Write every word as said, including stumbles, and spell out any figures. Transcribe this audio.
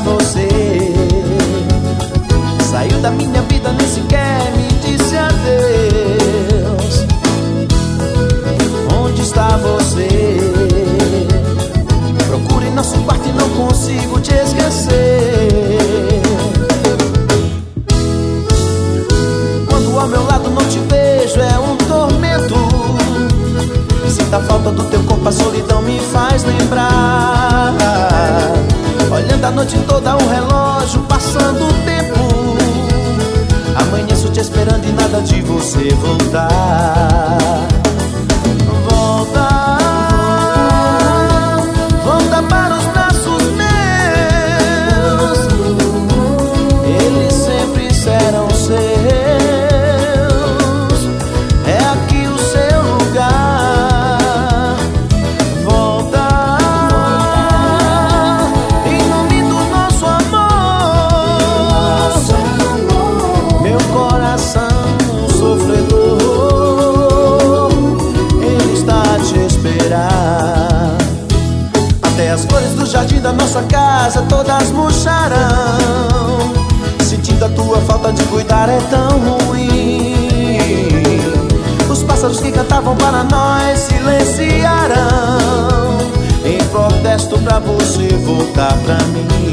você? Saiu da minha vida, nem sequer me disse adeus. Onde está você? Procuro em nosso quarto e não consigo te esquecer. Quando ao meu lado não te vejo é um tormento. Sinto a falta do teu corpo, a solidão me faz lembrar. Olhando a noite toda o relógio, passando o tempo. Amanheço te esperando e nada de você voltar. Volta, volta para os braços meus. Eles sempre serão seus. É aqui o seu lugar. Volta, em nome do nosso amor. Meu coração sofredor, ele está a te esperar. Até as flores do jardim da nossa casa todas murcharão. Sentindo a tua falta de cuidar é tão ruim. Os pássaros que cantavam para nós silenciarão em protesto pra você voltar pra mim.